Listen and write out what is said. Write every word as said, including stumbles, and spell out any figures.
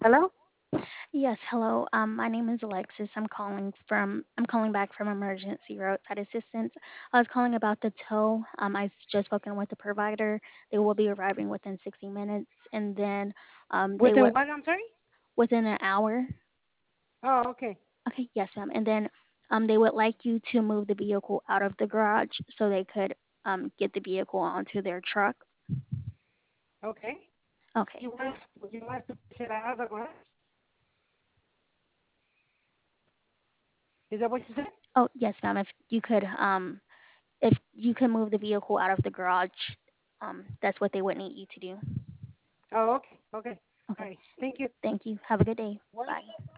Hello? Yes, hello. Um, my name is Alexis. I'm calling from I'm calling back from emergency roadside assistance. I was calling about the tow. Um, I've just spoken with the provider. They will be arriving within sixty minutes, and then um, they Within would what? I'm sorry? within an hour. Oh, okay. Okay, yes, ma'am. And then um, they would like you to move the vehicle out of the garage so they could um, get the vehicle onto their truck. Okay. Okay. You want you want us to push it out of the garage? Is that what you said? Oh, yes, ma'am. If you could um, if you can move the vehicle out of the garage, um, that's what they would need you to do. Oh, okay. Okay. All Okay. right. Thank you. Thank you. Have a good day. What? Bye.